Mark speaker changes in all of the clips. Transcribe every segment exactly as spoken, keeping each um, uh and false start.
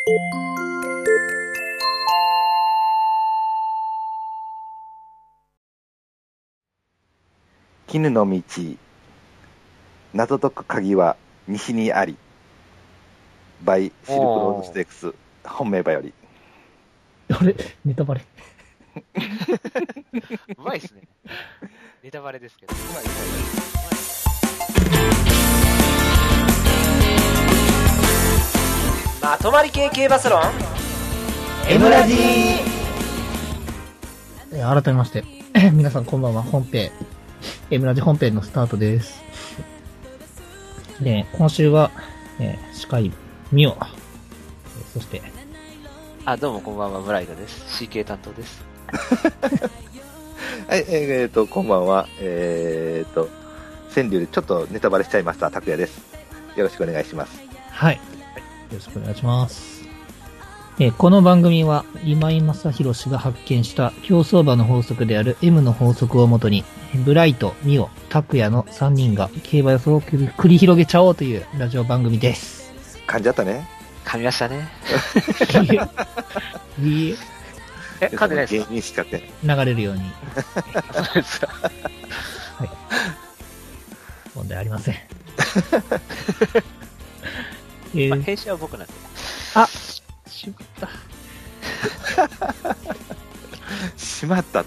Speaker 1: 絹の道、謎解く鍵は西にあり。バイシルクロードステークス本命馬より。
Speaker 2: あれネタバレ
Speaker 3: うまいっすね。ネタバレですけど。うまい、うまい。
Speaker 4: まとまり系系バスロン
Speaker 2: M ラジー。改めまして皆さんこんばんは。本編 M ラジ本編のスタートです。で、今週は、えー、司会ミオ、そして
Speaker 3: あ、どうもこんばんは、ブライドです。シーケー 担当です。
Speaker 1: はい、えーと、こんばんは。えーと、川柳でちょっとネタバレしちゃいました、拓也です。よろしくお願いします。
Speaker 2: はい。よろしくお願いします。えー、この番組は、今井正弘氏が発見した競走馬の法則である M の法則をもとに、ブライト、ミオ、拓也のさんにんが競馬予想を繰り広げちゃおうというラジオ番組です。
Speaker 1: 噛んじゃったね。
Speaker 3: 噛みましたね。
Speaker 2: いい
Speaker 3: え、噛んでないですか？
Speaker 1: 芸人資格
Speaker 2: 流れるように。
Speaker 3: そうですか。
Speaker 2: はい。問題ありません。えー
Speaker 3: まあ、編集は僕なんで。
Speaker 2: あ、しまった。
Speaker 1: しまったって。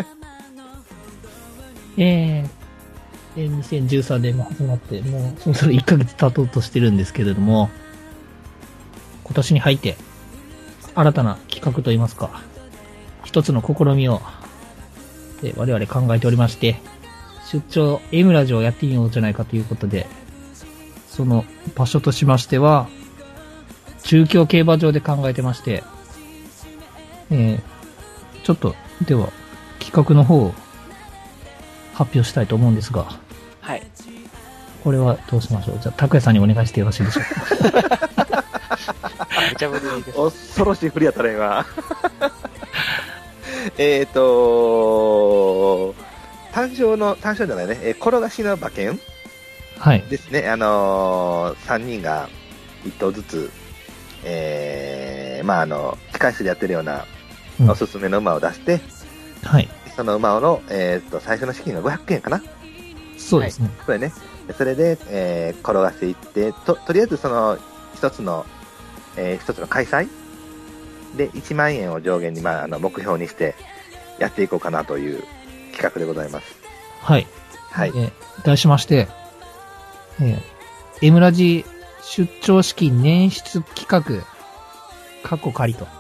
Speaker 2: えー、えにせんじゅうさんねんも始まって、もうそろそろいっかげつ経とうとしてるんですけれども、今年に入って、新たな企画といいますか、一つの試みを、え我々考えておりまして、出張 M ラジオをやってみようじゃないかということで、その場所としましては、中京競馬場で考えてまして、えー、ちょっと、では、企画の方を発表したいと思うんですが、
Speaker 3: はい。
Speaker 2: これはどうしましょう。じゃあ、拓也さんにお願いしてよろしいでしょうか。
Speaker 3: めちゃぶりです。
Speaker 1: 恐ろしい振りやったね、今。えっと、単勝の、単勝じゃないね、えー、転がしの馬券
Speaker 2: はい。
Speaker 1: ですね。あのー、さんにんがいっ頭ずつ、えー、まあ、あの、機関室でやってるようなおすすめの馬を出して、
Speaker 2: うん、はい。
Speaker 1: その馬の、えっと、最初の資金がごひゃくえんかな。
Speaker 2: そうですね。
Speaker 1: これね。それで、えー、転がしていって、と、とりあえずその、一つの、えー、一つの開催でいちまんえんを上限に、まあ、あの目標にしてやっていこうかなという企画でございます。
Speaker 2: はい。
Speaker 1: はい。
Speaker 2: えー、題しまして、えー、M ラジ出張資金捻出企画、過去仮と。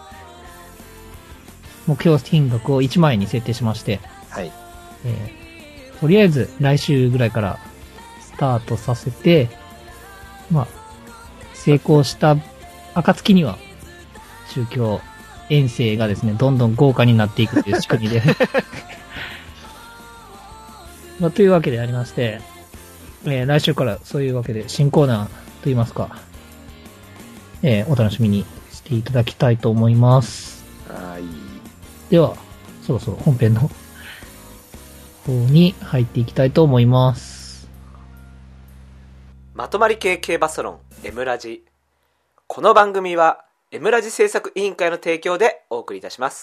Speaker 2: 目標金額をいちまんえんに設定しまして、
Speaker 1: はい。
Speaker 2: えー、とりあえず来週ぐらいからスタートさせて、まあ、成功した暁には、中京遠征がですね、どんどん豪華になっていくという仕組みで。まあ、というわけでありまして、えー、来週からそういうわけで新コーナーといいますか、えー、お楽しみにしていただきたいと思います。
Speaker 1: はい。
Speaker 2: では、そろそろ本編の方に入っていきたいと思います。
Speaker 4: まとまり系系バスロン M ラジ。この番組は M ラジ制作委員会の提供でお送りいたします。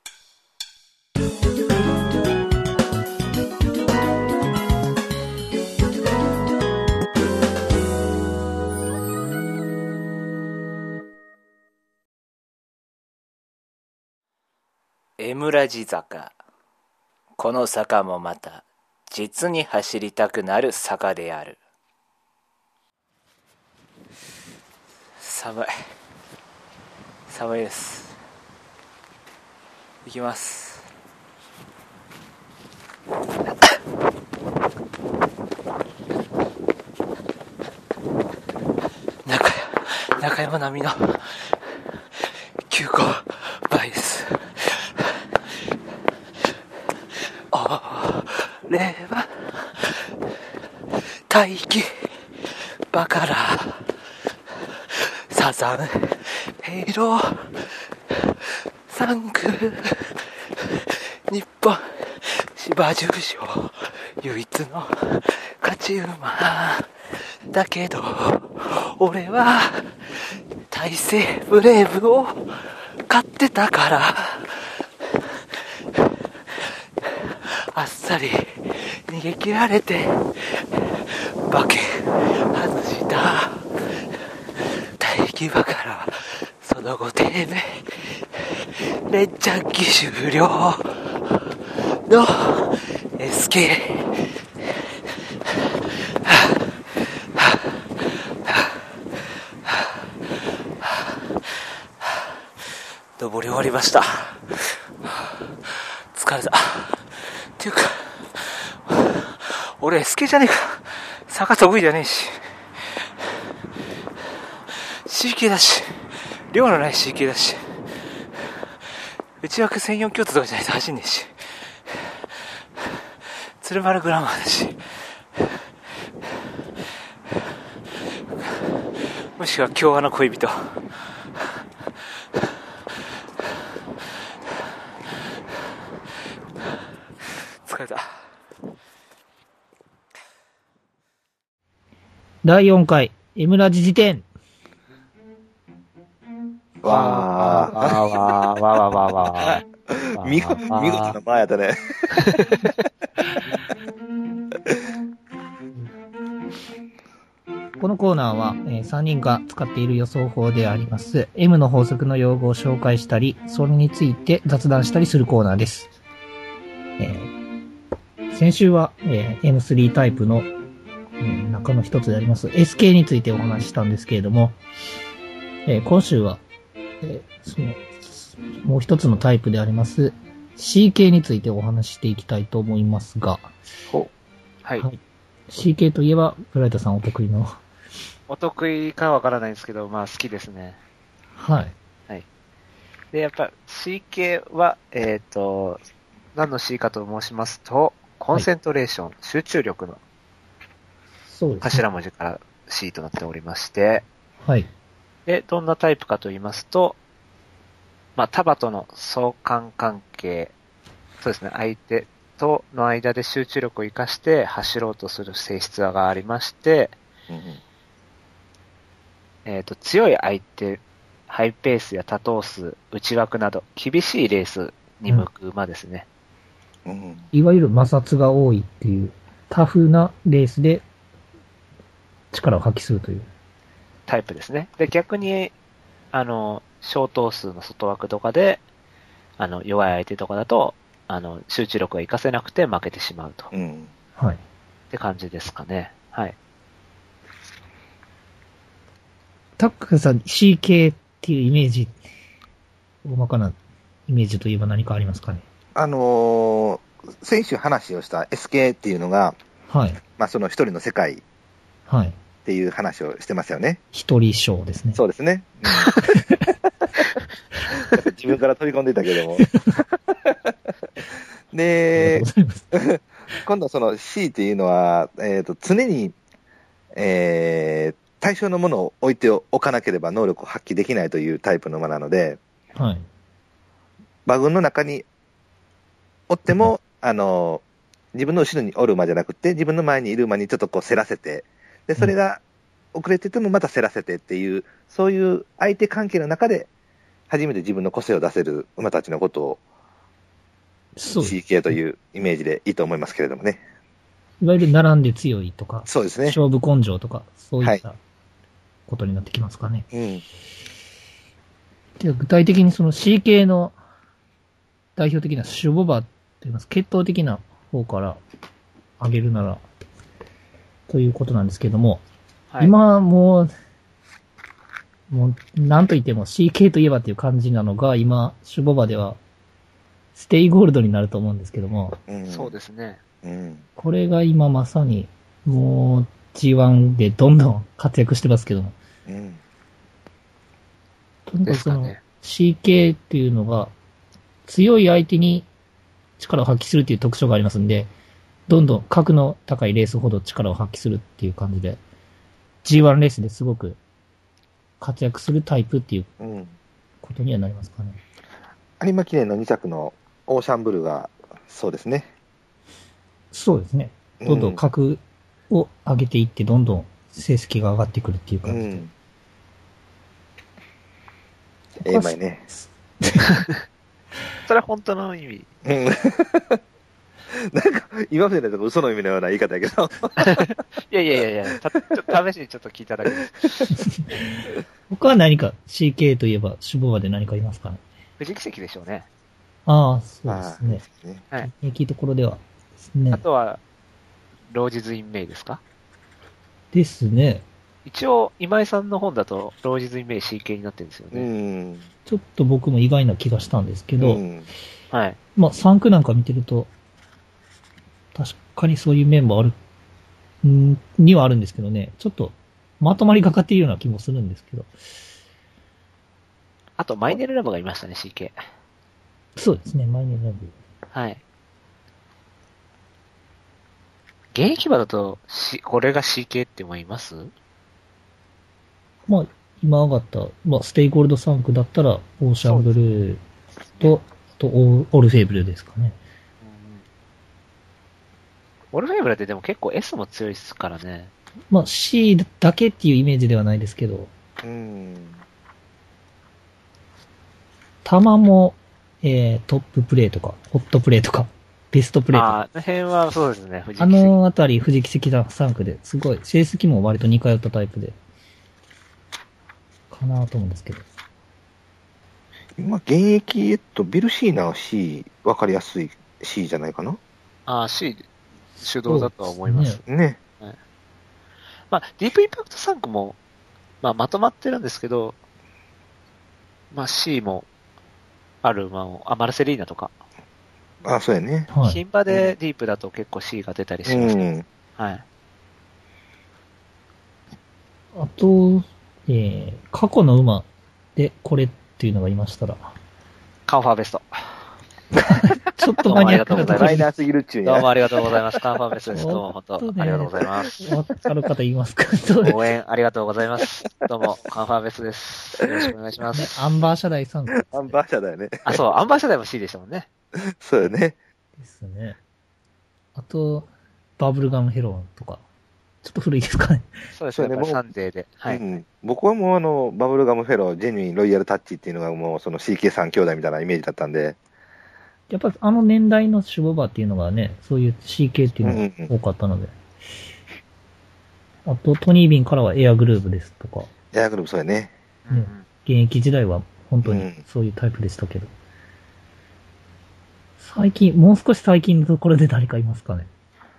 Speaker 3: M ラジ坂。この坂もまた実に走りたくなる坂である。寒い寒いです。いきます。中中山並みの急行バイです。俺は大気バカラサザンヘイローサンク日本芝十賞唯一の勝ち馬だけど俺は大再生ブレーブを買ってたからあっさり逃げ切られて馬券外した大気馬からその後低迷連チャン機終了の エスケー登り終わりました。疲れた。っていうか、俺 エスケー じゃねえか。坂得意じゃねえし。シーケー だし、量のない シーケー だし、内枠専用京都とかじゃないと走んねえし、鶴丸グラマーだし、もしくは共和の恋人。疲れた。
Speaker 2: だいよんかい、M ラジ辞典。
Speaker 1: わー。
Speaker 4: わーわーわーわーわーわー。
Speaker 1: 見事、見事な前やったね。
Speaker 2: このコーナーは、えー、さんにんが使っている予想法であります M の法則の用語を紹介したり、それについて雑談したりするコーナーです。えー、先週は、えー、エムスリー タイプの、うん、中の一つであります エスケー についてお話ししたんですけれども、えー、今週は、えー、そのもう一つのタイプであります シーケー についてお話ししていきたいと思いますが、
Speaker 4: ほはい、
Speaker 2: はい、シーケー といえばブライトさんお得意の
Speaker 5: お得意かわからないんですけど、まあ好きですね。
Speaker 2: はい。
Speaker 5: はい。で、やっぱ シーケー は、えっと、何の C かと申しますと、コンセントレーション、はい、集中力の
Speaker 2: そうですね。
Speaker 5: 頭文字から C となっておりまして、
Speaker 2: はい。
Speaker 5: で、どんなタイプかと言いますと、まあ、束との相関関係、そうですね、相手との間で集中力を生かして走ろうとする性質がありまして、
Speaker 1: うんうん、
Speaker 5: えっと、強い相手、ハイペースや多頭数、内枠など、厳しいレースに向く馬ですね。
Speaker 1: うんうん、
Speaker 2: いわゆる摩擦が多いっていう、タフなレースで力を発揮するという。
Speaker 5: タイプですね。で、逆に、あの、小頭数の外枠とかで、あの、弱い相手とかだと、あの、集中力が活かせなくて負けてしまうと。
Speaker 1: うん。
Speaker 2: はい。
Speaker 5: って感じですかね。はい。
Speaker 2: タックさん、シーケー っていうイメージ、大まかなイメージといえば何かありますかね。
Speaker 1: あのー、先週話をした エスケー っていうのが、
Speaker 2: はい。
Speaker 1: まあその一人の世界。
Speaker 2: はい。
Speaker 1: っていう話をしてますよね。
Speaker 2: 一人ショーですね。
Speaker 1: そうですね。うん、自分から飛び込んでいたけども。で、今度その C っていうのは、えーと、常に、えー、対象のものを置いておかなければ能力を発揮できないというタイプの馬なので、
Speaker 2: はい。
Speaker 1: 馬群の中におっても、あの、自分の後ろにおる馬じゃなくて、自分の前にいる馬にちょっとこうせらせて、で、それが遅れててもまたせらせてっていう、そういう相手関係の中で、初めて自分の個性を出せる馬たちのことを、シーケー というイメージでいいと思いますけれどもね。
Speaker 2: いわゆる並んで強いとか、
Speaker 1: そうですね。
Speaker 2: 勝負根性とか、そういったことになってきますかね。
Speaker 1: はい、うん。
Speaker 2: で具体的にその シーケー の代表的な種牡馬といいます、血統的な方から挙げるなら、ということなんですけども、はい、今もう、もう、なんと言っても シーケー といえばっていう感じなのが、今、種牡馬では、ステイゴールドになると思うんですけども、
Speaker 5: うん、そうですね。
Speaker 1: うん、
Speaker 2: これが今まさに、もう ジーワン でどんどん活躍してますけども、
Speaker 1: うん、
Speaker 2: とにかくその シーケー っていうのが、強い相手に力を発揮するっていう特徴がありますんで、どんどん格の高いレースほど力を発揮するっていう感じで、ジーワン レースですごく活躍するタイプっていうことにはなりますかね。
Speaker 1: 有馬記念のに着のオーシャンブルーがそうですね。
Speaker 2: そうですね。どんどん格を上げていって、どんどん成績が上がってくるっていう感じで。うん、
Speaker 1: ええまいね。
Speaker 5: それは本当の意味。
Speaker 1: うん。なんか、今までの嘘の意味のような言い方やけど。
Speaker 5: いやいやいやいや、たちょっと試しにちょっと聞いただけです。
Speaker 2: 僕は何か シーケー といえば、守護場で何かいますかね。
Speaker 5: 富士奇跡でしょうね。
Speaker 2: ああ、そうですね。
Speaker 1: あね
Speaker 5: はい。
Speaker 2: 大きいところではですね。
Speaker 5: あとは、ロージズ・イン・メイですか？
Speaker 2: ですね。
Speaker 5: 一応、今井さんの本だと、ロージズ・イン・メイ シーケー になってるんですよ
Speaker 1: う
Speaker 5: ね。
Speaker 1: ん。
Speaker 2: ちょっと僕も意外な気がしたんですけど、
Speaker 1: うん。
Speaker 5: はい。
Speaker 2: まあ、さん区なんか見てると、確かにそういう面もある、んにはあるんですけどね、ちょっとまとまりがかっているような気もするんですけど。
Speaker 5: あと、マイネルラブがいましたね、シーケー。
Speaker 2: そうですね、マイネルラブ。
Speaker 5: はい。現役馬だと、し、これが シーケー って思います？
Speaker 2: まあ、今上がった、まあ、ステイゴールドさん区だったら、オーシャンブルーと、あとオ、オルフェーブルですかね。
Speaker 5: オルフェーブルってでも結構 S も強いですからね。
Speaker 2: まあ、C だけっていうイメージではないですけど、
Speaker 1: うん。
Speaker 2: タマも、えー、トッププレイとか、ホットプレイとか、ベストプレイとか、
Speaker 5: ああ、あの辺はそうですね、藤木
Speaker 2: あのあたり、藤木関さん区で、すごい、成績も割と似通ったタイプで、かなと思うんですけど。
Speaker 1: 今、現役、えっと、ビルシーナは C、わかりやすい C じゃないかな。
Speaker 5: ああ、C 主導だとは思います。
Speaker 2: そう
Speaker 1: ね。
Speaker 5: まあ、ディープインパクトさん区も、まあ、まとまってるんですけど、まあ、C もある馬を、あ、マルセリーナとか、
Speaker 1: あ、そうやね。
Speaker 2: はい。
Speaker 5: 牝馬でディープだと結構 C が出たりし
Speaker 1: う
Speaker 5: ます、
Speaker 1: ん。
Speaker 5: はい。
Speaker 2: あと、えー、過去の馬でこれっていうのがいましたら、
Speaker 5: カンファーベスト。
Speaker 2: ちょっとマニアックなところに
Speaker 1: マイナーすぎるっちゅうんや。
Speaker 5: どうもありがとうございます。カンファーベストです。どうも本当、
Speaker 2: ちょっとね
Speaker 5: ありがとうございます。
Speaker 2: わかる方いますかそうね、
Speaker 5: 応援ありがとうございます。どうも、カンファーベストです。よろしくお願いします。
Speaker 2: アンバー社大さんで
Speaker 1: アンバー社だよね。
Speaker 5: あ、そう、アンバー社代も C でしたもんね。
Speaker 1: そうよね。
Speaker 2: すね。あと、バブルガムヘロンとか、ちょっと古いですかね。
Speaker 5: そうですね、
Speaker 1: そうね
Speaker 5: やっぱりサンデーで。はい。
Speaker 1: うん、僕はもうあの、バブルガムフェロー、ジェニュイン、ロイヤルタッチっていうのがもうその シーケーさん 兄弟みたいなイメージだったんで。
Speaker 2: やっぱあの年代の守護馬っていうのがね、そういう シーケー っていうのが多かったので。あと、トニービンからはエアグルーヴですとか、
Speaker 1: エアグループそうやね。
Speaker 5: うんうん
Speaker 2: 現役時代は本当にそういうタイプでしたけど。最近、もう少し最近のところで誰かいますかね。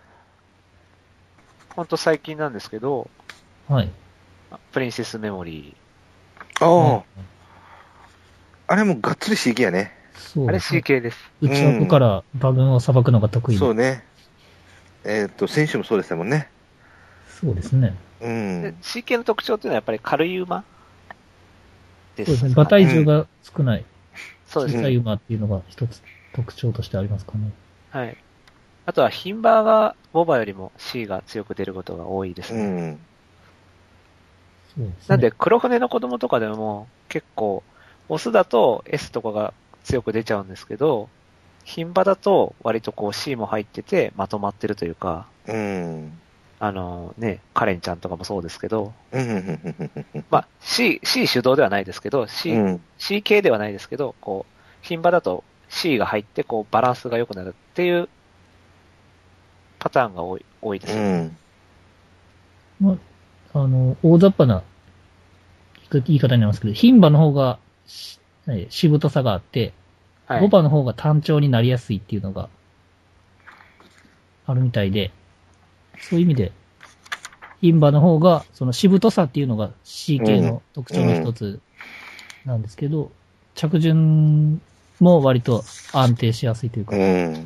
Speaker 5: ほんと最近なんですけど、
Speaker 2: はい。
Speaker 5: プリンセスメモリ
Speaker 1: ああ、あれもがっつり シーケー やね。
Speaker 5: ー。あれ
Speaker 2: そうですね。
Speaker 5: シーケー です。
Speaker 2: うちの子から馬群を裁くのが得意な。
Speaker 1: そうね。えーっと、選手もそうでしたもんね。
Speaker 2: そうですね。
Speaker 1: うん
Speaker 5: で。シーケー の特徴っていうのはやっぱり軽い馬です。
Speaker 2: そうですね。馬体重が少ない、
Speaker 5: そうですね。
Speaker 2: 小さい馬っていうのが一つ特徴としてありますかね。
Speaker 5: はい。あとは、牝馬が、ボバよりも C が強く出ることが多いです
Speaker 1: う
Speaker 5: ね。
Speaker 1: ん。
Speaker 2: そうですね。
Speaker 5: なんで、黒船の子供とかでも、結構、オスだと S とかが強く出ちゃうんですけど、牝馬だと割とこう C も入っててまとまってるというか、
Speaker 1: うん。
Speaker 5: あのね、カレンちゃんとかもそうですけど、
Speaker 1: うん。
Speaker 5: まあ C、C 主導ではないですけど、C、
Speaker 1: うん。
Speaker 5: C 系ではないですけど、こう、牝馬だと C が入ってこうバランスが良くなるっていうパターンが多い、多いですよね。
Speaker 2: まあ、あの、大雑把な言い方になりますけど、牝馬の方がし、えしぶとさがあって、
Speaker 5: はい。
Speaker 2: ボバの方が単調になりやすいっていうのがあるみたいで、そういう意味で、牝馬の方が、そのしぶとさっていうのが C 系の特徴の一つなんですけど、着順も割と安定しやすいというか、
Speaker 1: うん。
Speaker 5: うん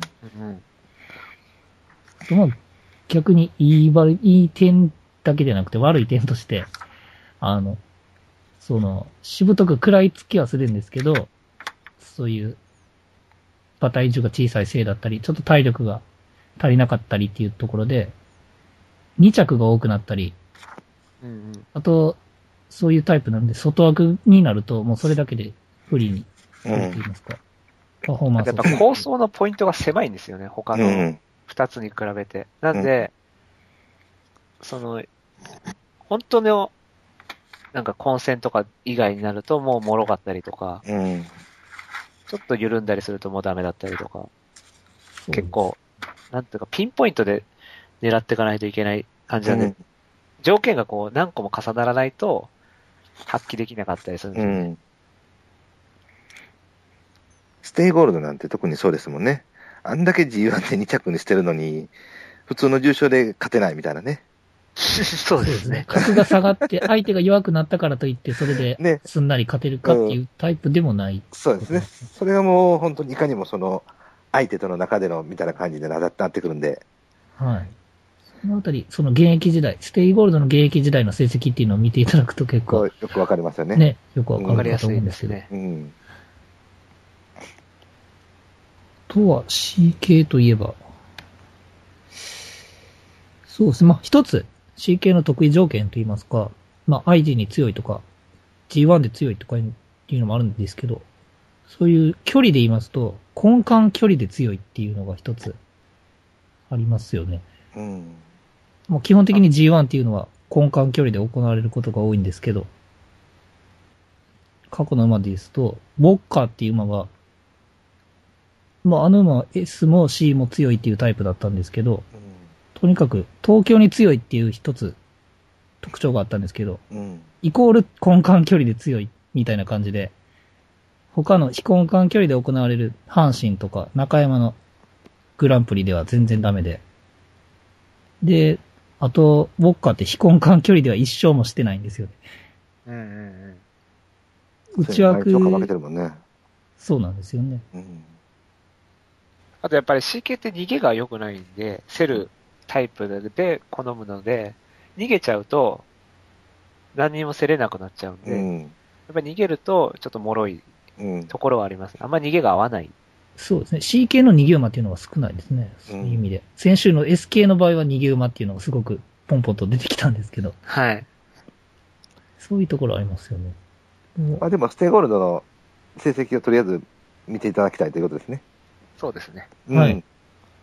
Speaker 2: あとまあ逆にいい悪い、いい点だけじゃなくて悪い点として、あの、その、しぶとく食らいつきはするんですけど、そういう、馬体重が小さいせいだったり、ちょっと体力が足りなかったりっていうところで、に着が多くなったり、
Speaker 5: うんうん。
Speaker 2: あと、そういうタイプなんで、外枠になると、もうそれだけで不利になると言いますか、パフォーマンス
Speaker 5: やっぱ構想のポイントが狭いんですよね、他の
Speaker 1: うん。
Speaker 5: 二つに比べて。なんで、その、本当のなんか混戦とか以外になるともう脆かったりとか、
Speaker 1: うん。
Speaker 5: ちょっと緩んだりするともうダメだったりとか、結構、なんていうかピンポイントで狙っていかないといけない感じなんで、
Speaker 1: うん
Speaker 5: 条件がこう何個も重ならないと発揮できなかったりするんですよね。
Speaker 1: うん。ステイゴールドなんて特にそうですもんね。あんだけ ジーワン でに着にしてるのに、普通の重賞で勝てないみたいなね。
Speaker 5: そうですね。
Speaker 2: 格が下がって相手が弱くなったからといってそれで
Speaker 1: ね
Speaker 2: すんなり勝てるかっていうタイプでもない。
Speaker 1: そうですね。それがもう本当にいかにもその、相手との中でのみたいな感じでななってくるんで。
Speaker 2: はい。そのあたり、その現役時代、ステイゴールドの現役時代の成績っていうのを見ていただくと結構、
Speaker 1: よくわかりますよね。
Speaker 2: ね、よくわか
Speaker 5: わかりやす
Speaker 2: るかと思うんでけど。
Speaker 5: いですすね。
Speaker 1: うん。
Speaker 2: あとは シーケー といえば、そうですね。まあ、一つ シーケー の得意条件といいますか、まあ、アイディー に強いとか、ジーワン で強いとかっていうのもあるんですけど、そういう距離で言いますと、根幹距離で強いっていうのが一つありますよね。
Speaker 1: うん。
Speaker 2: もう基本的に ジーワン っていうのは根幹距離で行われることが多いんですけど、過去の馬で言うと、ウォッカーっていう馬が、まああの馬は S も C も強いっていうタイプだったんですけど、とにかく東京に強いっていう一つ特徴があったんですけど、
Speaker 1: うん。
Speaker 2: イコール根幹距離で強いみたいな感じで、他の非根幹距離で行われる阪神とか中山のグランプリでは全然ダメで、で、あと、ウォッカーって非根幹距離では一勝もしてないんですよね。
Speaker 5: うんうんうん。
Speaker 2: 内枠、
Speaker 1: とか負けてるもんね。
Speaker 2: そうなんですよね。
Speaker 1: うん。
Speaker 5: あとやっぱり シーケー って逃げが良くないんで、競るタイプで好むので、逃げちゃうと何にも競れなくなっちゃうんで、
Speaker 1: うん。
Speaker 5: やっぱり逃げるとちょっと脆い
Speaker 1: うん。
Speaker 5: ところはあります。あんまり逃げが合わない。
Speaker 2: そうですね。シーケー の逃げ馬っていうのは少ないですね。そういう意味で。先週の エスケー の場合は逃げ馬っていうのがすごくポンポンと出てきたんですけど、
Speaker 5: はい。
Speaker 2: そういうところありますよね。もう
Speaker 1: まあでも、ステイゴールドの成績をとりあえず見ていただきたいということですね。
Speaker 5: そうですね。
Speaker 2: はい
Speaker 1: うん。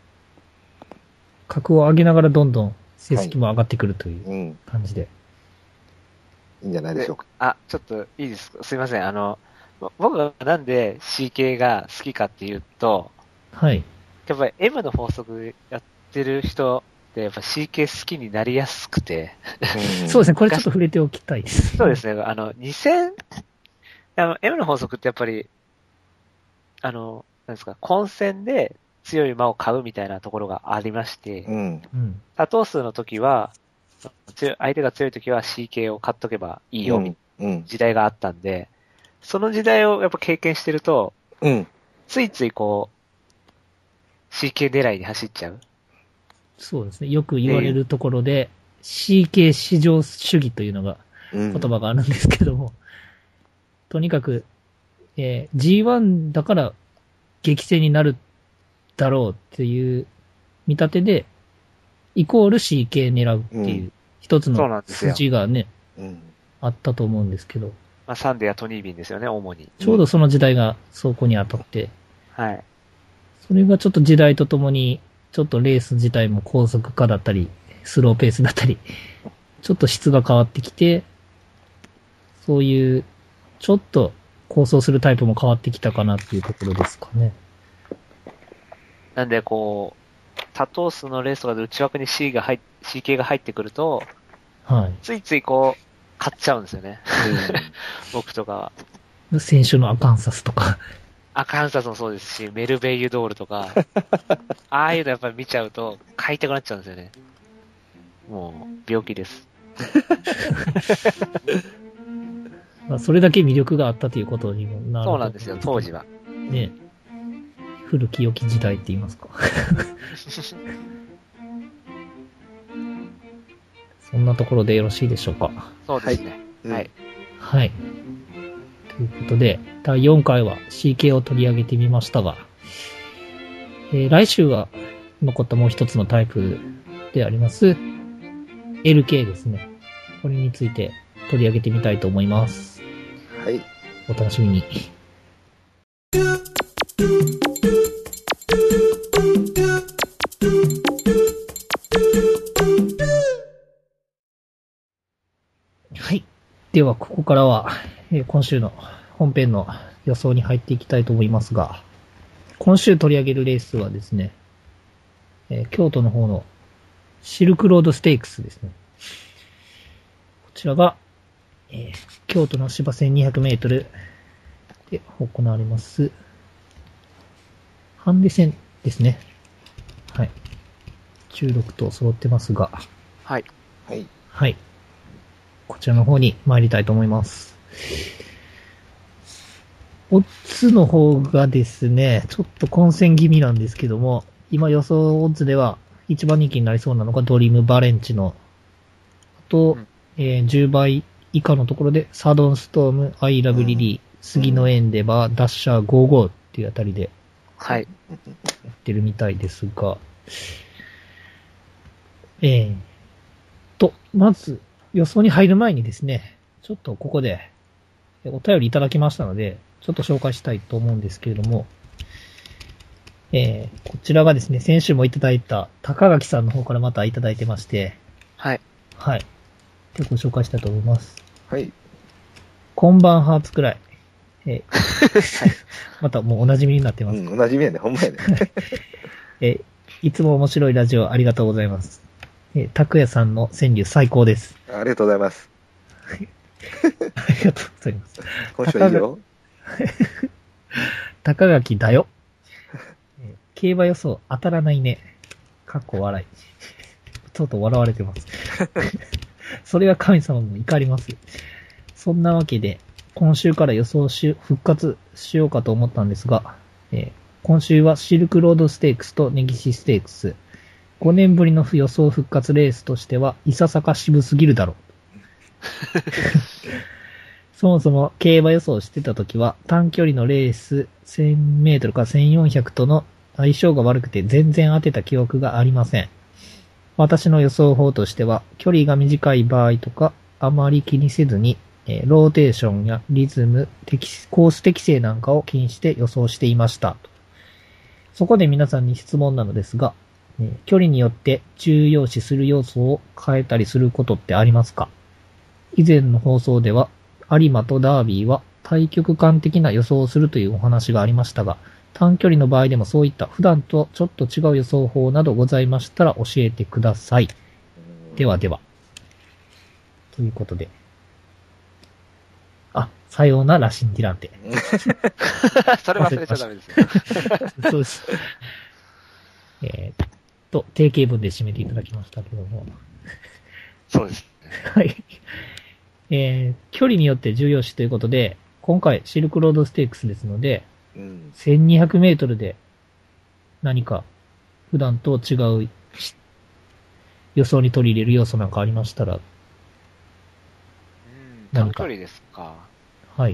Speaker 2: 格を上げながらどんどん成績も上がってくるという
Speaker 1: うん。
Speaker 2: 感じで。
Speaker 1: いいんじゃないでしょうか。
Speaker 5: あ、ちょっといいですかすいません。あの、僕がなんで シーケー が好きかっていうと、
Speaker 2: はい。
Speaker 5: やっぱり M の法則やってる人ってやっぱ シーケー 好きになりやすくて、
Speaker 1: ん
Speaker 2: そうですね。これちょっと触れておきたいです。
Speaker 5: そうですね。あの、にせん、あの、M の法則ってやっぱり、あの、なんですか、混戦で強い馬を買うみたいなところがありまして、
Speaker 1: うん。
Speaker 2: うん。
Speaker 5: 多頭数の時は、強い相手が強い時は シーケー を買っとけばいいよ、みたいな
Speaker 1: うん。
Speaker 5: 時代があったんで、その時代をやっぱ経験してると、
Speaker 1: うん。
Speaker 5: ついついこう、シーケー 狙いに走っちゃう。
Speaker 2: そうですね。よく言われるところで、シーケー 至上主義というのが
Speaker 1: うん。
Speaker 2: 言葉があるんですけども、とにかく、えー ジーワン だから激戦になるだろうっていう見立てで、イコール シーケー 狙うっていうう一つ
Speaker 5: そうな
Speaker 2: の
Speaker 5: んですよ
Speaker 2: 筋がね、
Speaker 1: うん。
Speaker 2: あったと思うんですけど、
Speaker 5: まあ、サンデーやトニービンですよね、主に。
Speaker 2: ちょうどその時代がそこに当たって、
Speaker 5: はい。
Speaker 2: それがちょっと時代とともに、ちょっとレース自体も高速化だったり、スローペースだったり、ちょっと質が変わってきて、そういう、ちょっと構想するタイプも変わってきたかなっていうところですかね。
Speaker 5: なんでこう、多頭数のレースとかで内枠に C が入っ、シーケー が入ってくると、
Speaker 2: は
Speaker 5: ついついこう、買っちゃうんですよね。僕とかは。
Speaker 2: い。先週のアカンサスとか。
Speaker 5: アカンサスもそうですし、メルベイユドールとか、ああいうのやっぱり見ちゃうと、買いたくなっちゃうんですよね。もう、病気です。
Speaker 2: まあそれだけ魅力があったということにもなる。
Speaker 5: そうなんですよ、当時は。
Speaker 2: ね。古き良き時代って言いますか。そんなところでよろしいでしょうか。
Speaker 5: そうですね。
Speaker 1: はい
Speaker 5: はい。
Speaker 2: はい。ということで、だいよんかいは シーケー を取り上げてみましたが、えー来週は残ったもう一つのタイプであります、エルケー ですね。これについて取り上げてみたいと思います。
Speaker 1: はい。
Speaker 2: お楽しみに。はい。 では、ここからは、えー今週の本編の予想に入っていきたいと思いますが、今週取り上げるレースはですね、えー京都の方のシルクロードステークスですね。こちらが、えー京都の芝せんにひゃくメートルで行われます、ハンデ戦ですね。はい。じゅうろく頭揃ってますが、
Speaker 5: はい。
Speaker 1: はい。
Speaker 2: はい。こちらの方に参りたいと思います。オッズの方がですね、ちょっと混戦気味なんですけども、今予想オッズでは一番人気になりそうなのがドリームバレンチの、あと、
Speaker 5: うん
Speaker 2: えーじゅうばい以下のところでサドンストーム、アイラブリリー、杉のエンデバー、ダッシャーごじゅうごっていうあたりで
Speaker 5: はい。
Speaker 2: やってるみたいですが、えーと、まず予想に入る前にですね、ちょっとここでえお便りいただきましたので、ちょっと紹介したいと思うんですけれども、えー、こちらがですね、先週もいただいた高垣さんの方からまたいただいてまして、
Speaker 5: はい。
Speaker 2: はい。で、ご紹介したいと思います。
Speaker 1: はい。
Speaker 2: こんばんハーツくらい。えーまたもうお馴染みになってます。
Speaker 1: うん、同じみやね。ほんまやね。
Speaker 2: えーいつも面白いラジオありがとうございます。えー、拓也さんの川柳最高です。
Speaker 1: ありがとうございます。
Speaker 2: ありがとうございます。
Speaker 1: 今週はいいよ。
Speaker 2: 高垣だよ。えー競馬予想当たらないね。かっこ笑い。ちょっと笑われてます。それは神様も怒りますよ。そんなわけで、今週から予想し、復活しようかと思ったんですが、えー今週はシルクロードステークスとネギシステークス。ごねんぶりの予想復活レースとしては、いささか渋すぎるだろう。そもそも競馬予想してた時は短距離のレースせんメートルかせんよんひゃくとの相性が悪くて全然当てた記憶がありません。私の予想法としては距離が短い場合とかあまり気にせずに、えーローテーションやリズム、適コース適正なんかを気にして予想していました。そこで皆さんに質問なのですが、えー距離によって重要視する要素を変えたりすることってありますか？以前の放送では有馬とダービーは対極観的な予想をするというお話がありましたが、短距離の場合でもそういった普段とちょっと違う予想法などございましたら教えてください。ではでは。ということで。あ、さようならシンディランテ。
Speaker 5: それ忘れちゃダメですよ。
Speaker 2: そうです。えーっと、定型文で締めていただきましたけども。
Speaker 5: そうです。
Speaker 2: はい。えー、距離によって重要視ということで、今回シルクロードステークスですので、
Speaker 1: うん。
Speaker 2: せんにひゃくメートルで何か普段と違うし予想に取り入れる要素なんかありましたら、
Speaker 5: うん、
Speaker 2: 何か
Speaker 5: 短距離ですか。
Speaker 2: はい。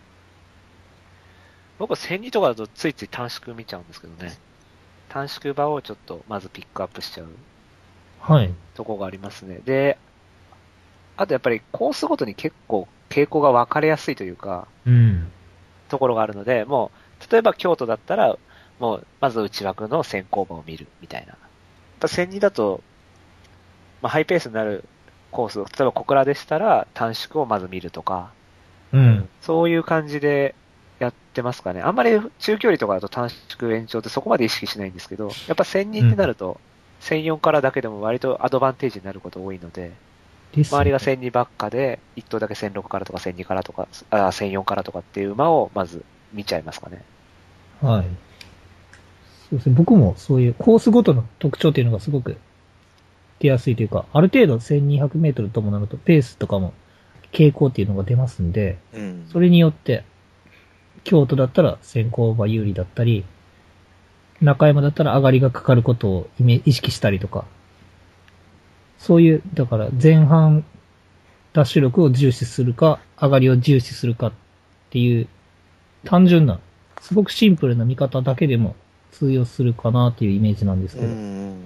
Speaker 5: 僕はせんにとかだとついつい短縮見ちゃうんですけどね。短縮場をちょっとまずピックアップしちゃう
Speaker 2: はい。
Speaker 5: とこがありますね。で、あとやっぱりコースごとに結構傾向が分かりやすいというか、
Speaker 2: うん。
Speaker 5: ところがあるので、もう、例えば京都だったら、もう、まず内枠の先行馬を見るみたいな。やっぱせんにだと、まあ、ハイペースになるコースを、例えば小倉でしたら短縮をまず見るとか、
Speaker 2: うん。
Speaker 5: そういう感じでやってますかね。あんまり中距離とかだと短縮延長ってそこまで意識しないんですけど、やっぱせんにってなると、せんよんからだけでも割とアドバンテージになること多いので、
Speaker 2: ですね
Speaker 5: 周りがせんにばっかで、いっ頭だけせんろくからとかせんにからとか、あせんよんからとかっていう馬をまず見ちゃいますかね。
Speaker 2: はい。そうですね。僕もそういうコースごとの特徴っていうのがすごく出やすいというか、ある程度せんにひゃくメートルともなるとペースとかも傾向っていうのが出ますんで、
Speaker 1: うん。
Speaker 2: それによって京都だったら先行馬有利だったり、中山だったら上がりがかかることをイメ意識したりとか、そういう、だから前半ダッシュ力を重視するか、上がりを重視するかっていう単純な、すごくシンプルな見方だけでも通用するかなっていうイメージなんですけ
Speaker 1: う
Speaker 2: ど、
Speaker 1: ん。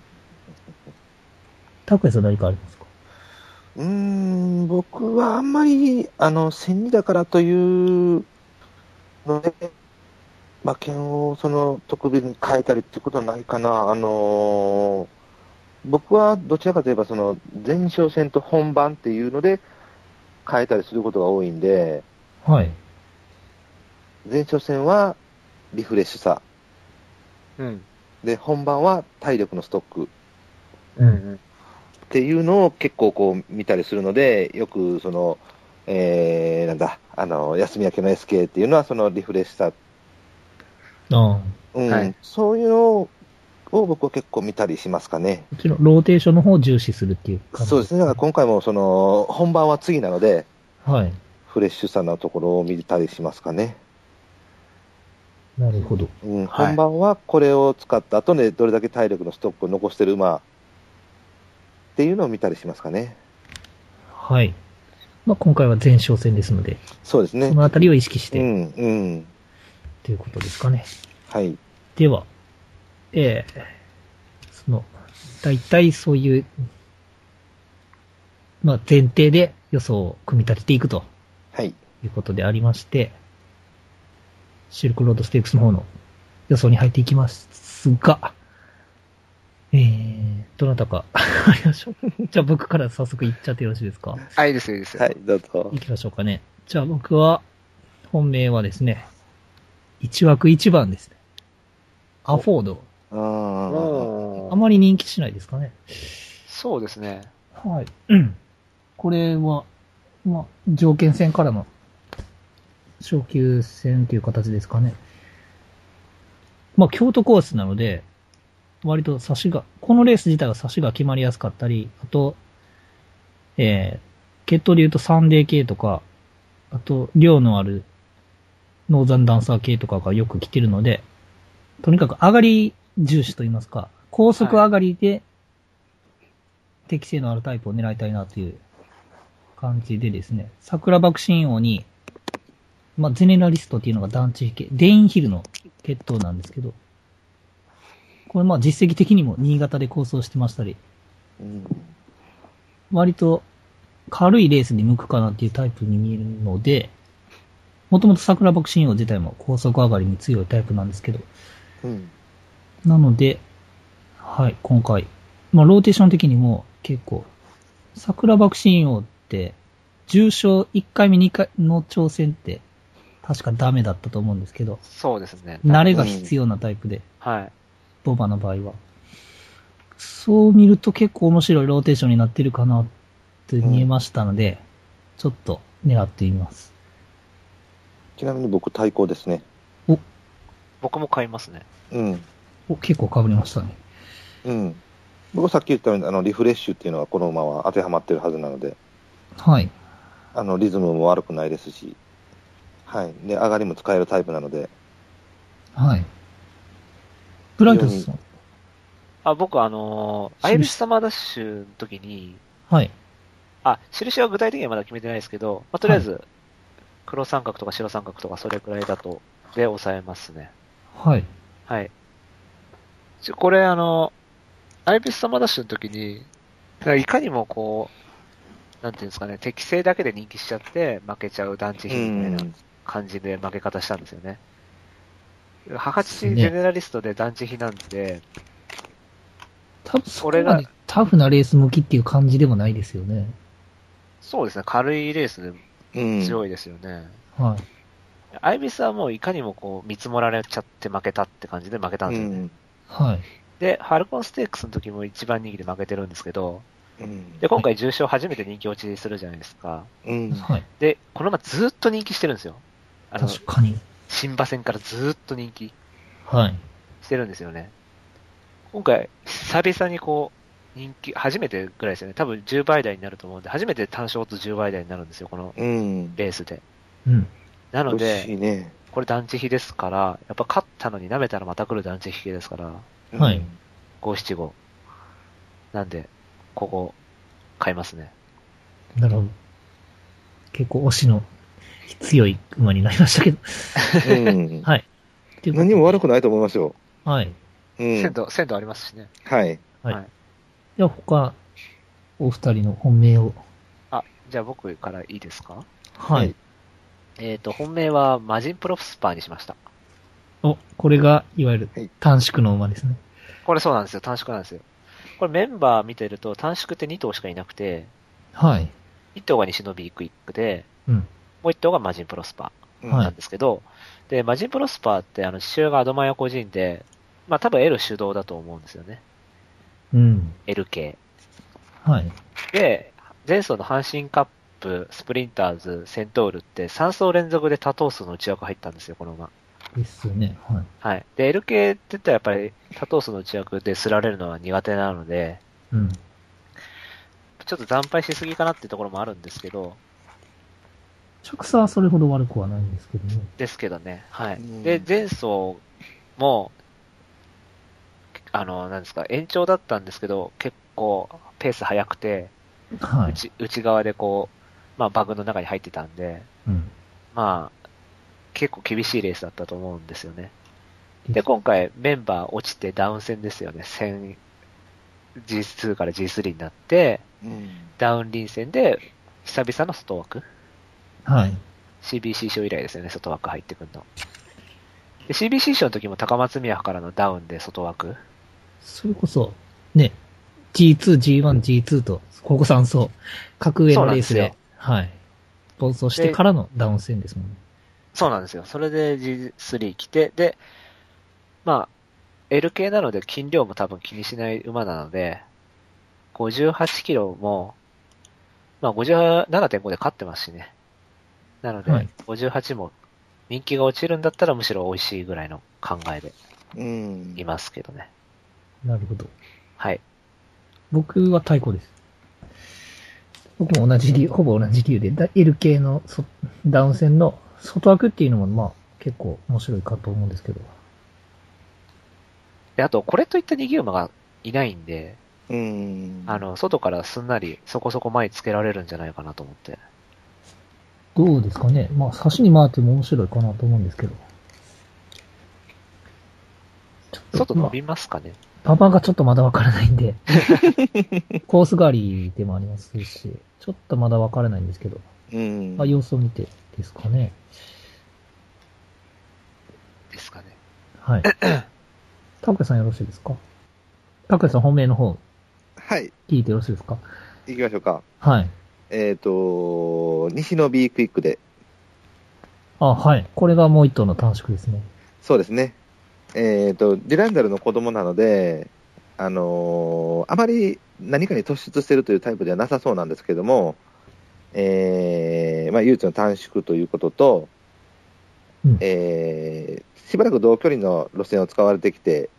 Speaker 2: 拓也さん何かありますか？
Speaker 1: うーん、僕はあんまり、あの、せんにだからというので、馬券をその特別に変えたりってことはないかな。あのー僕はどちらかといえばその前哨戦と本番っていうので変えたりすることが多いんで、
Speaker 2: はい。
Speaker 1: 前哨戦はリフレッシュさ。
Speaker 5: うん。
Speaker 1: で、本番は体力のストック
Speaker 2: うん。
Speaker 5: うん。
Speaker 1: っていうのを結構こう見たりするので、よくその、えー、なんだ、あの、休み明けの エスケー っていうのはそのリフレッシュさ。
Speaker 2: ああ。
Speaker 1: うん、
Speaker 5: はい
Speaker 1: そういうのを僕は結構見たりしますかね。
Speaker 2: もちろん、ローテーションの方を重視するっていう感じ
Speaker 1: そうですね。だから今回もその、本番は次なので、
Speaker 2: はい。
Speaker 1: フレッシュさのところを見たりしますかね。
Speaker 2: なるほど。
Speaker 1: うん、
Speaker 5: はい
Speaker 1: 本番はこれを使った後でどれだけ体力のストックを残してる馬っていうのを見たりしますかね。
Speaker 2: はい。まあ、今回は前哨戦ですので、
Speaker 1: そうですね。
Speaker 2: そのあたりを意識して、
Speaker 1: うん、うん。
Speaker 2: ということですかね。
Speaker 1: はい。
Speaker 2: では、えー、その、大体そういう、まあ、前提で予想を組み立てていくと
Speaker 1: はい。
Speaker 2: いうことでありまして、シルクロードステークスの方の予想に入っていきますが、えー、どなたか、ありましょう。じゃあ僕から早速言っちゃってよろしいですか。
Speaker 5: あ、いいですよ、いいですよ。
Speaker 1: はい、どうぞ
Speaker 2: 行。きましょうかね。じゃあ僕は、本命はですね、一枠一番ですね。アフォード。
Speaker 1: ああ。
Speaker 5: おー
Speaker 2: あまり人気しないですかね。
Speaker 5: そうですね。
Speaker 2: はい。うん。これは、まあ、条件戦からの昇級戦という形ですかね。まあ、京都コースなので、割と差しが、このレース自体は差しが決まりやすかったり、あと、えー、血統で言うとサンデー系とか、あと、量のあるノーザンダンサー系とかがよく来てるので、とにかく上がり重視と言いますか、高速上がりで、適性のあるタイプを狙いたいなという感じでですね、桜爆心王に、まあ、ゼネラリストっていうのが団地系、デインヒルの血統なんですけど、これまあ実績的にも新潟で構想してましたり、
Speaker 1: うん。
Speaker 2: 割と軽いレースに向くかなっていうタイプに見えるので、もともと桜爆心王自体も高速上がりに強いタイプなんですけど、
Speaker 1: うん。
Speaker 2: なので、はい、今回、まあローテーション的にも結構、桜爆心王って重賞いっかいめにかいの挑戦って確かダメだったと思うんですけど、
Speaker 5: そうですね。
Speaker 2: 慣れが必要なタイプで、
Speaker 5: はい。
Speaker 2: ボバの場合は。そう見ると結構面白いローテーションになってるかなって見えましたので、ちょっと狙ってみます。
Speaker 1: ちなみに僕対抗ですね。
Speaker 5: 僕も買いますね。
Speaker 1: うん。
Speaker 2: お、結構被りましたね。
Speaker 1: うん。僕はさっき言ったように、あの、リフレッシュっていうのはこの馬は当てはまってるはずなので、
Speaker 2: はい。
Speaker 1: あの、リズムも悪くないですし、はい。で、上がりも使えるタイプなので、
Speaker 2: はい。ブライトスさん。
Speaker 5: あ、僕あのー、アイビスサマーダッシュの時に、
Speaker 2: はい。
Speaker 5: あ、印は具体的にはまだ決めてないですけど、まあ、とりあえず、黒三角とか白三角とかそれくらいだと、で抑えますね。
Speaker 2: はい。
Speaker 5: はい。ちょこれあの、アイビスサマーダッシュの時に、だからいかにもこう、なんていうんですかね、適正だけで人気しちゃって負けちゃう団地
Speaker 1: う。
Speaker 5: 比みたいなん感じで負け方したんですよね。母父ゼネラリストで団地比なんで、
Speaker 2: 多分そこ
Speaker 5: これが
Speaker 2: までタフなレース向きっていう感じでもないですよね。
Speaker 5: そうですね、軽いレースで
Speaker 1: うん。
Speaker 5: 強いですよね。
Speaker 2: はい。
Speaker 5: アイビスはもういかにもこう見積もられちゃって負けたって感じで負けたんですよね。
Speaker 1: うん。
Speaker 2: はい。
Speaker 5: で、ハルコンステークスの時も一番人気で負けてるんですけど、
Speaker 1: うん。
Speaker 5: で、今回重賞初めて人気落ちするじゃないですか。
Speaker 1: うん。
Speaker 2: はい。
Speaker 5: で、この馬ずっと人気してるんですよ。あの、
Speaker 2: 確かに。
Speaker 5: 新馬戦からずっと人気
Speaker 2: はい。
Speaker 5: してるんですよね。今回、久々にこう、人気、初めてぐらいですよね。多分じゅうばい台になると思うんで、初めて単勝とじゅうばい台になるんですよ、この
Speaker 1: うん。
Speaker 5: レースで。
Speaker 2: うん。
Speaker 5: なの
Speaker 1: 欲しい
Speaker 5: で、
Speaker 1: ね。
Speaker 5: これ団地比ですから、やっぱ勝ったのに舐めたらまた来る団地比ですから、
Speaker 2: はい
Speaker 5: ごーななご。なんで、ここ、買いますね。
Speaker 2: なるほど。結構推しの強い馬になりましたけど。
Speaker 1: うん。
Speaker 2: はい。っていうことで
Speaker 1: 何も悪くないと思いますよ。
Speaker 2: はい。
Speaker 1: うん。
Speaker 5: 鮮度、鮮度ありますしね。
Speaker 1: はい。
Speaker 2: はい
Speaker 5: はい。
Speaker 2: では他、お二人の本命を。
Speaker 5: あ、じゃあ僕からいいですか？
Speaker 2: はい。
Speaker 5: えっと、本命はマジンプロスパーにしました。
Speaker 2: お、これが、いわゆる
Speaker 1: はい
Speaker 2: 短縮の馬ですね。
Speaker 5: これそうなんですよ。短縮なんですよ。これメンバー見てると短縮ってに頭しかいなくて、
Speaker 2: はい。
Speaker 5: 一頭が西の B クイックで、
Speaker 2: うん。
Speaker 5: もう一頭がマジンプロスパ
Speaker 1: うん
Speaker 2: はい
Speaker 5: なんですけど、で、マジンプロスパーってあの父親がアドマイヤ個人で、まあ多分 L 主導だと思うんですよね。
Speaker 2: うん。
Speaker 5: L 系。
Speaker 2: はい。
Speaker 5: で、前走の阪神カップ、スプリンターズ、セントールってさん走連続で多頭数の内枠入ったんですよ、この馬。
Speaker 2: ですね。はい。
Speaker 5: はい。で、L 系って言ったらやっぱり多頭数の内枠ですられるのは苦手なので、
Speaker 2: うん。
Speaker 5: ちょっと惨敗しすぎかなっていうところもあるんですけど、
Speaker 2: 直差はそれほど悪くはないんですけどね。
Speaker 5: ですけどね。はい。
Speaker 1: うん
Speaker 5: で、前走も、あの、なんですか、延長だったんですけど、結構ペース速くて、
Speaker 2: はい。
Speaker 5: 内内側でこう、まあバグの中に入ってたんで、
Speaker 2: うん。
Speaker 5: まあ、結構厳しいレースだったと思うんですよね。で、今回メンバー落ちてダウン戦ですよね。戦 ジーツー から ジースリー になって、
Speaker 1: うん。
Speaker 5: ダウン臨戦で久々の外枠。
Speaker 2: はい。
Speaker 5: シービーシー 賞以来ですよね、外枠入ってくるの。で、シービーシー 賞の時も高松宮からのダウンで外枠。
Speaker 2: それこそ、ね、ジーツー、ジーワン、ジーツー と、ここさん走、格上のレースで、
Speaker 5: そうなんです
Speaker 2: はい。奔走してからのダウン戦ですもんね。
Speaker 5: そうなんですよ。それで ジースリー 来て、で、まあ、L 系なので筋量も多分気にしない馬なので、ごじゅうはちキロも、まあ ごじゅうななてんご で勝ってますしね。なので、
Speaker 2: はい
Speaker 5: ごじゅうはちも人気が落ちるんだったらむしろ美味しいぐらいの考えで
Speaker 1: うん。
Speaker 5: いますけどね。
Speaker 2: なるほど。
Speaker 5: はい。
Speaker 2: 僕は太鼓です。僕も同じ理由、ほぼ同じ理由で、だ L 系のそダウン戦の外枠っていうのも、まあ、結構面白いかと思うんですけど。
Speaker 5: で、あと、これといった逃げ馬がいないんで、
Speaker 1: うん。
Speaker 5: あの、外からすんなりそこそこ前につけられるんじゃないかなと思って。
Speaker 2: どうですかね。まあ、差しに回っても面白いかなと思うんですけど。ちょっと
Speaker 5: 外伸びますかね。
Speaker 2: まあ、馬場がちょっとまだわからないんで、コース代わりでもありますし、ちょっとまだわからないんですけど、
Speaker 1: うん。
Speaker 2: まあ、様子を見てですかね。
Speaker 5: ですかね。
Speaker 2: はい。拓也さんよろしいですか？拓也さん本命の方、
Speaker 1: はい。
Speaker 2: 聞いてよろしいですか？
Speaker 1: 行きましょうか。
Speaker 2: はい。
Speaker 1: えっ、と、西の B クイックで、
Speaker 2: あ、はい。これがもう一頭の短縮ですね。
Speaker 1: そうですね。えっ、と、ディランダルの子供なので、あのーあまり何かに突出しているというタイプではなさそうなんですけども、えー、まあ、唯一の短縮ということと、
Speaker 2: うん。
Speaker 1: えーしばらく同距離の路線を使われてきて、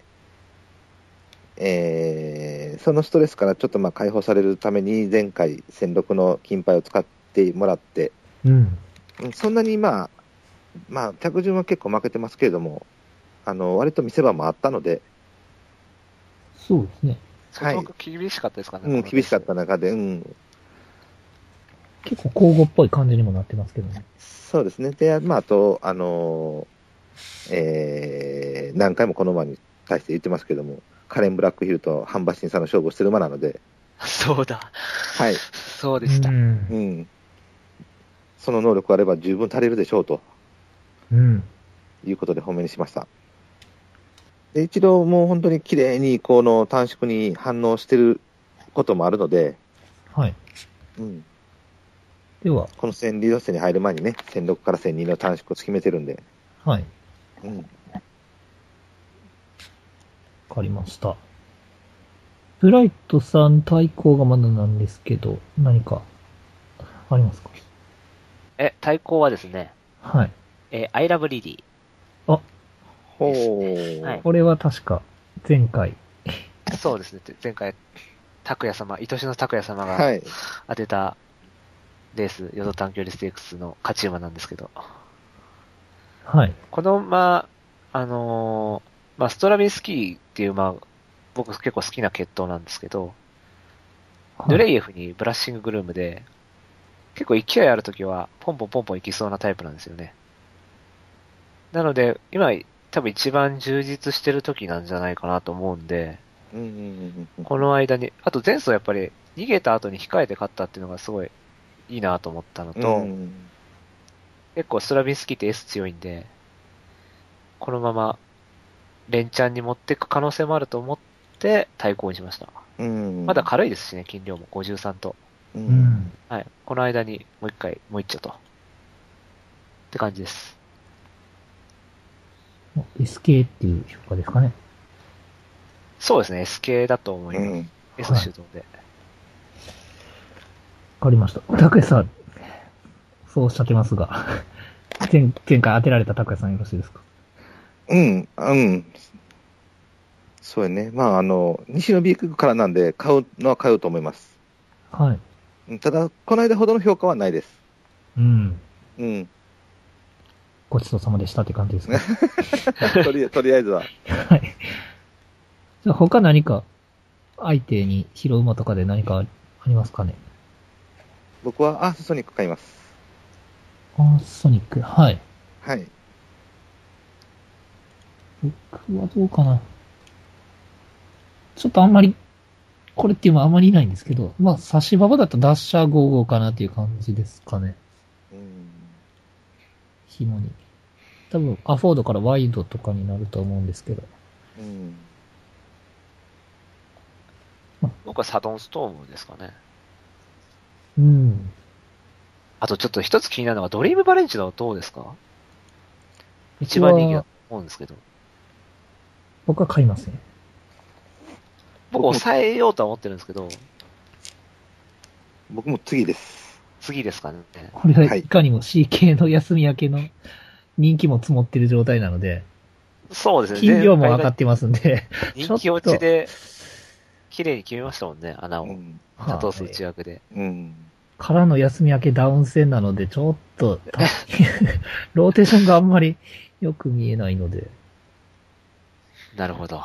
Speaker 1: えーそのストレスからちょっとまあ解放されるために、前回、戦六の金牌を使ってもらって、
Speaker 2: うん。
Speaker 1: うんそんなにまあ、まあ、着順は結構負けてますけれども、あの割と見せ場もあったので、
Speaker 2: そうですね。
Speaker 1: はい
Speaker 5: 外枠厳しかったですかね。
Speaker 1: うん、
Speaker 5: この
Speaker 1: 厳しかった中で、うん、
Speaker 2: 結構交互っぽい感じにもなってますけどね。
Speaker 1: そうですね。で、まあ、あと、あのーえー何回もこの馬に対して言ってますけども、カレン・ブラックヒルとハンバシンさんの勝負をしてる馬なので、
Speaker 5: そうだ。
Speaker 1: はい、
Speaker 5: そうでした。
Speaker 2: う。
Speaker 1: うんん、その能力があれば十分足りるでしょうと
Speaker 2: うん。
Speaker 1: いうことで褒めにしました。で一度もう本当に綺麗にこの短縮に反応してることもあるので、
Speaker 2: はい。
Speaker 1: うん、
Speaker 2: では、
Speaker 1: この戦リード戦に入る前にね、戦ろくから戦にの短縮を決めてるんで、
Speaker 2: はい。
Speaker 1: うん、
Speaker 2: わかりました。ブライトさん対抗がまだなんですけど、何かありますか？
Speaker 5: え、対抗はですね、
Speaker 2: はい。
Speaker 5: えー、I love Lily。
Speaker 1: ほ
Speaker 5: です
Speaker 1: う、
Speaker 5: はい
Speaker 2: これは確か前回。
Speaker 5: そうですね。前回、拓也様、愛しの拓也様が
Speaker 1: はい、
Speaker 5: 当てたレース、ヨド短距離ステークスの勝ち馬なんですけど、
Speaker 2: はい。
Speaker 5: この馬、あのーまあ、ストラビンスキーっていう馬、僕結構好きな血統なんですけど、
Speaker 2: はい
Speaker 5: ヌレイエフにブラッシンググルームで、結構勢いあるときは、ポンポンポンポンいきそうなタイプなんですよね。なので、今、多分一番充実してる時なんじゃないかなと思うんで、
Speaker 1: うんうんうんうん、
Speaker 5: この間に、あと前走やっぱり逃げた後に控えて勝ったっていうのがすごいいいなと思ったのと、
Speaker 1: うん
Speaker 5: 結構ストラビンスキーって S 強いんで、このまま連チャンに持っていく可能性もあると思って対抗にしました。
Speaker 1: うん、
Speaker 5: まだ軽いですしね、斤量もごじゅうさんと。
Speaker 1: う。
Speaker 2: うんん。
Speaker 5: はい。この間にもう一回、もう一丁と。って感じです。
Speaker 2: エスケー っていう評価ですかね。
Speaker 5: そうですね、エスケー だと思いうます。
Speaker 1: ん。
Speaker 5: S 手動で。
Speaker 2: わかりました。拓也さん、そうおっしゃってますが、前前回当てられた拓也さんよろしいですか？
Speaker 1: うん、うん。そうやね。まあ、あの、西の B 区からなんで、買うのは買うと思います。
Speaker 2: はい。
Speaker 1: うんただ、この間ほどの評価はないです。
Speaker 2: うん。
Speaker 1: うん。
Speaker 2: ごちそうさまでしたって感じですか？
Speaker 1: とりとりあえずは。
Speaker 2: はい。じゃあ他何か、相手に拾う馬とかで何かありますかね？
Speaker 1: 僕はアースソニック買います。
Speaker 2: アースソニック。はい。
Speaker 1: はい。
Speaker 2: 僕はどうかな。ちょっとあんまり、これっていうのはあんまりいないんですけど、まあ、差し馬場だとダッシャーごじゅうごかなっていう感じですかね。
Speaker 1: うん。
Speaker 2: 紐に。多分、アフォードからワイドとかになると思うんですけど。
Speaker 1: うん。
Speaker 5: 僕はサドンストームですかね。
Speaker 2: うん。
Speaker 5: あとちょっと一つ気になるのが、ドリームバレンチのどうですか？一番人気だと思うんですけど。
Speaker 2: 僕は買いません。
Speaker 5: 僕抑えようとは思ってるんですけど、
Speaker 1: 僕も次です。
Speaker 5: 次ですかね。
Speaker 2: これはいかにも シーケー の休み明けの人気も積もってる状態なので、
Speaker 5: そうですね。
Speaker 2: 金量も上がってますんで、
Speaker 5: 人気落ちで、綺麗に決めましたもんね、穴を。
Speaker 1: うん。
Speaker 5: 多頭数内枠で。
Speaker 1: うん。
Speaker 2: からの休み明けダウン戦なので、ちょっと、たローテーションがあんまりよく見えないので。
Speaker 5: なるほど。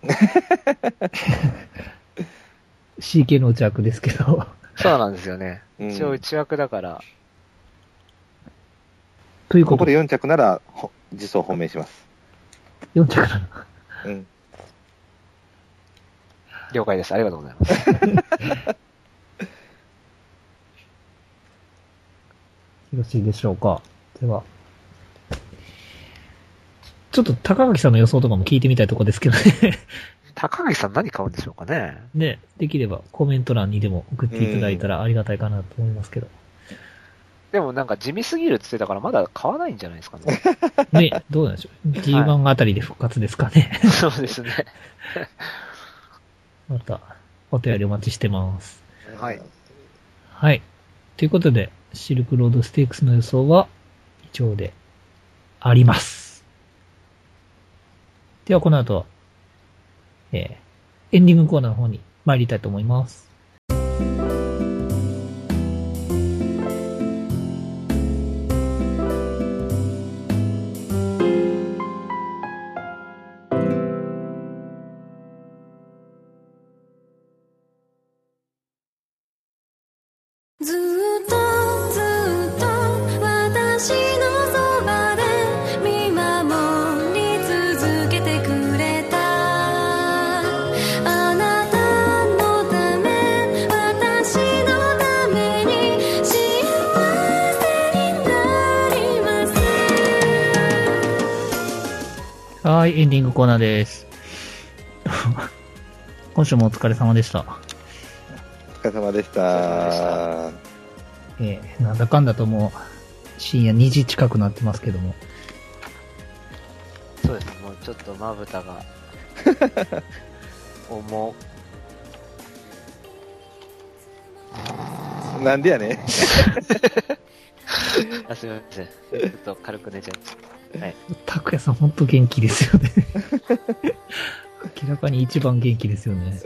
Speaker 2: シーケー の内枠ですけど。
Speaker 5: そうなんですよね。
Speaker 1: うん
Speaker 5: 一応内枠だから。
Speaker 2: ということで、
Speaker 1: ここでよん着なら、ほ実装本命します。
Speaker 2: よん着なの。
Speaker 1: うん。
Speaker 5: 了解です。ありがとうございます。
Speaker 2: よろしいでしょうか。では。ちょっと高垣さんの予想とかも聞いてみたいところですけどね。
Speaker 5: 高垣さん何買うんでしょうかね。
Speaker 2: ね、できればコメント欄にでも送っていただいたらありがたいかなと思いますけど。
Speaker 5: でもなんか地味すぎるって言ってたからまだ買わないんじゃないですかね。
Speaker 2: ね、どうなんでしょう。ジーワン あたりで復活ですかね。
Speaker 5: そうですね。
Speaker 2: また、お便りお待ちしてます。
Speaker 1: はい。
Speaker 2: はい。ということで、シルクロードステークスの予想は以上であります。では、この後は、えー、エンディングコーナーの方に参りたいと思います。
Speaker 6: ずっとずっと私のそばで見守り続けてくれたあなたのため私のために幸せになります
Speaker 2: はい、エンディングコーナーです。今週もお疲れ様でした。
Speaker 1: お疲れ様でした。
Speaker 2: えー、なんだかんだともう深夜にじ近くなってますけども。
Speaker 5: そうです。もうちょっとまぶたが、重
Speaker 1: なんでやね。
Speaker 5: あ、すみません。ちょっと軽く寝ちゃいました。はい。
Speaker 2: 拓也さんほんと元気ですよね。明らかに一番元気ですよね。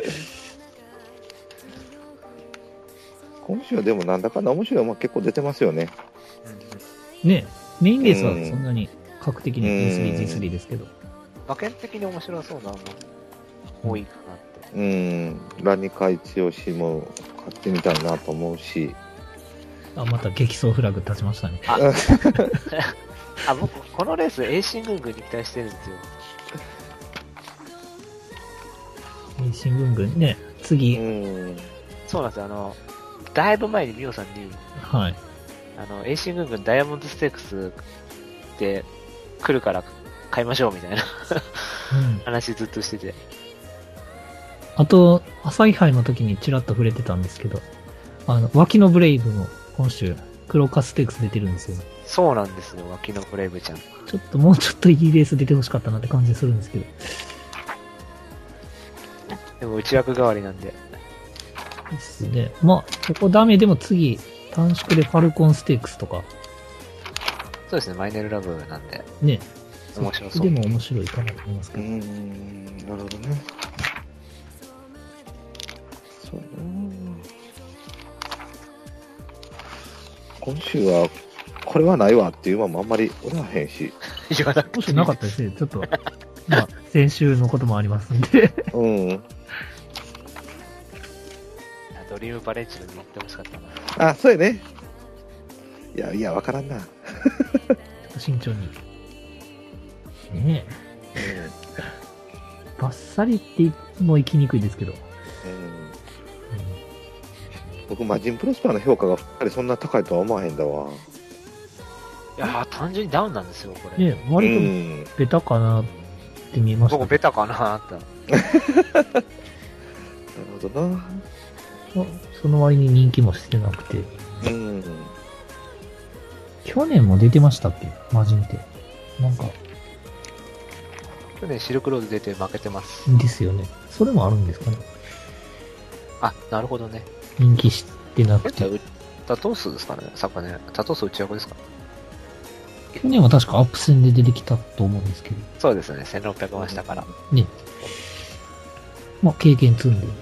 Speaker 1: 今週はでもなんだかんだ面白い馬結構出てますよね。
Speaker 2: ね、メインレースはそんなに確的に エースリー、ジースリー ですけど。
Speaker 5: 馬券的に面白そうなの多いかなって。
Speaker 1: うん。ラニカイチオシも買ってみたいなと思うし。
Speaker 2: あ、また激走フラグ立ちましたね。
Speaker 5: あ、あ僕、このレース、エーシングングに期待してるんですよ。
Speaker 2: 新聞軍ね、次、
Speaker 1: うん。
Speaker 5: そうなんですよ。あの、だいぶ前にミオさんに、
Speaker 2: はい。
Speaker 5: あの、エーシングングンダイヤモンドステークスで来るから買いましょうみたいな
Speaker 2: うん、
Speaker 5: 話ずっとしてて。
Speaker 2: あと、朝日杯の時にちらっと触れてたんですけど、 あの、脇のブレイブも今週、クローカステークス出てるんですよ。
Speaker 5: そうなんですよ、脇のブレイブちゃん。
Speaker 2: ちょっともうちょっといいレース出てほしかったなって感じするんですけど。
Speaker 5: でも内枠代わりなんで。
Speaker 2: ですね。まあ、ここダメでも次、短縮でファルコンステークスとか。
Speaker 5: そうですね、マイネルラブなんで。
Speaker 2: ね。
Speaker 5: 面白そう。
Speaker 2: でも面白いかなと思いますけど。
Speaker 1: うーん、なるほどね。そうだな。今週は、これはないわっていう馬もあんまりおらへんし。
Speaker 5: 言わなくて
Speaker 2: もしなかったですね。ちょっと、まあ、先週のこともありますんで。
Speaker 1: うん。
Speaker 5: ドリームバレンチノに乗ってほしかったな。
Speaker 1: あ、そうやね。いや、いや、わからんな。
Speaker 2: ちょっと慎重に。ねえ。バッサリって言っても行きにくいですけど。
Speaker 1: うん、僕、マジンプロスパーの評価がやっぱりそんな高いとは思わへんだわ。
Speaker 5: いやー、単純にダウンなんですよ、これ。
Speaker 2: ねえ、割
Speaker 1: うん。
Speaker 2: とベタかなって見えました
Speaker 5: 僕、ベタかなーって。
Speaker 1: なるほどな。
Speaker 2: その割に人気もしてなくて。
Speaker 1: うん。
Speaker 2: 去年も出てましたっけマジンって。なんか、
Speaker 5: 去年シルクロード出て負けてます。
Speaker 2: ですよね。それもあるんですかね。
Speaker 5: あ、なるほどね。
Speaker 2: 人気してなくて。
Speaker 5: タトースですかね、昨年。タトース内役ですか？
Speaker 2: 去年は確かアップ戦で出てきたと思うんですけど。
Speaker 5: そうですね、せんろっぴゃくましたから。
Speaker 2: ね。まあ、経験積んで。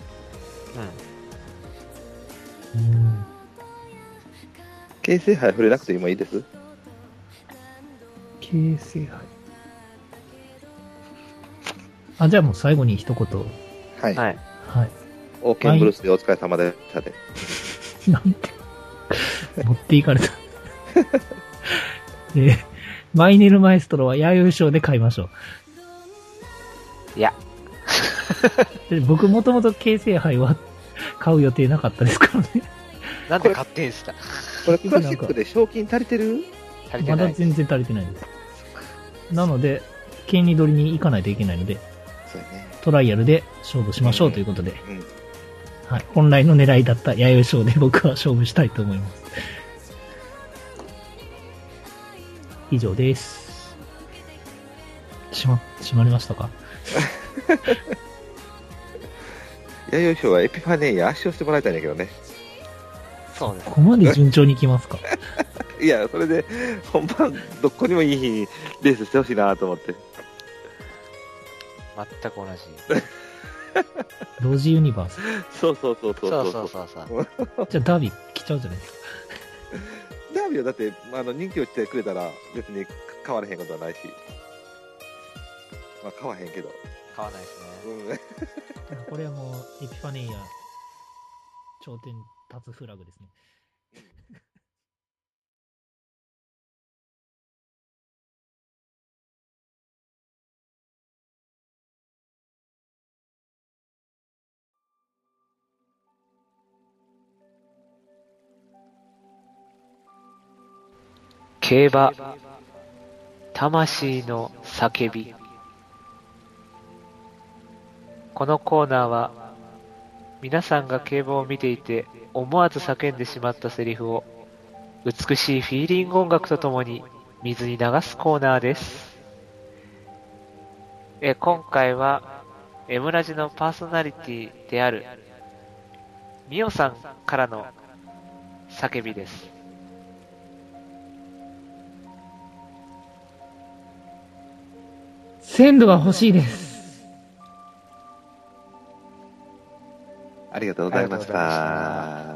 Speaker 5: うん。
Speaker 2: うん。
Speaker 1: 形成杯触れなくてもいいです。
Speaker 2: 形成杯。あ、じゃあもう最後に一言。
Speaker 1: はい。
Speaker 5: はい。
Speaker 2: はい。
Speaker 1: オーケンブルースでお疲れ様でしたで。
Speaker 2: なんて。持っていかれた。えーマイネルマエストロは弥生賞で買いましょ
Speaker 5: いや、
Speaker 2: う。で僕もともと形成杯は買う予定なかったですからね。
Speaker 5: なんで買ってんすか？
Speaker 1: これクラシックで賞金足りてる？
Speaker 5: 足りてない。
Speaker 2: まだ全然足りてないんです。なので、権利取りに行かないといけないので、
Speaker 1: そうやね。
Speaker 2: トライアルで勝負しましょうということで、
Speaker 1: うん。
Speaker 2: はい、本来の狙いだった弥生賞で僕は勝負したいと思います。以上です。しま、閉まりましたか？
Speaker 1: 弥生賞はエピファネイア圧勝してもらいたいんだけどね。
Speaker 5: そうです。
Speaker 2: ここまで順調にいきますか？
Speaker 1: いや、それで本番どこにもいい日にレースしてほしいなと思って。
Speaker 5: 全く同じ。
Speaker 2: 同時ユニバース。
Speaker 1: そうそうそうそう
Speaker 5: そうそうそうそう。
Speaker 2: じゃあダービー来ちゃうじゃないですか。
Speaker 1: ダービーはだって、あの人気落ちてくれたら別に買われへんことはないし。まあ買わへんけど。
Speaker 5: 買わないですね。
Speaker 1: うん。
Speaker 2: これはもう、エピファネイア、頂点立つフラグですね。
Speaker 5: 競馬、魂の叫び。このコーナーは、皆さんが競馬を見ていて思わず叫んでしまったセリフを、美しいフィーリング音楽とともに水に流すコーナーです。え今回は、エムラジのパーソナリティである、ミオさんからの叫びです。
Speaker 2: 鮮度が欲しいです。
Speaker 1: ありがとうございまし
Speaker 5: ありがとうございま
Speaker 1: た。